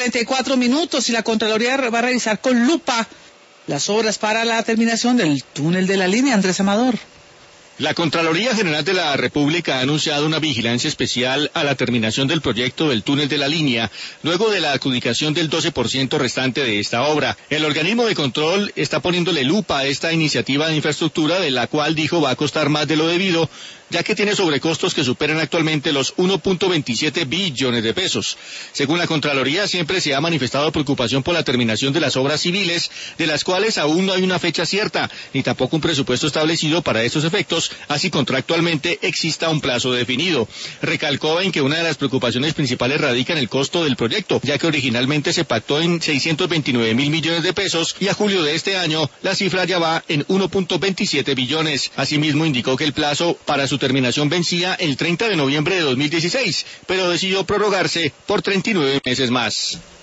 34 minutos y la Contraloría va a revisar con lupa las obras para la terminación del túnel de la línea. Andrés Amador. La Contraloría General de la República ha anunciado una vigilancia especial a la terminación del proyecto del túnel de la línea, luego de la adjudicación del 12% restante de esta obra. El organismo de control está poniéndole lupa a esta iniciativa de infraestructura, de la cual dijo va a costar más de lo debido, ya que tiene sobrecostos que superan actualmente los 1.27 billones de pesos. Según la Contraloría, siempre se ha manifestado preocupación por la terminación de las obras civiles, de las cuales aún no hay una fecha cierta, ni tampoco un presupuesto establecido para estos efectos, así contractualmente exista un plazo definido. Recalcó en que una de las preocupaciones principales radica en el costo del proyecto, ya que originalmente se pactó en 629.000 millones de pesos y a julio de este año la cifra ya va en 1.27 billones. Asimismo, indicó que el plazo para su terminación vencía el 30 de noviembre de 2016, pero decidió prorrogarse por 39 meses más.